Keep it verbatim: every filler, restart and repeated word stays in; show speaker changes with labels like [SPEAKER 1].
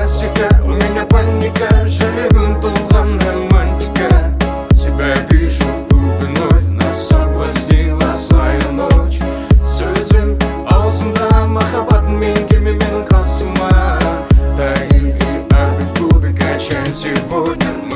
[SPEAKER 1] классика, у меня паника, жүрегім толған романтика. Тебя вижу в клубе вновь, нас соблазнила злая ночь. Сөзім аузымда, махаббатыңмен келме менің қасыма. Дайын и арбит в клубе качаем сегодня.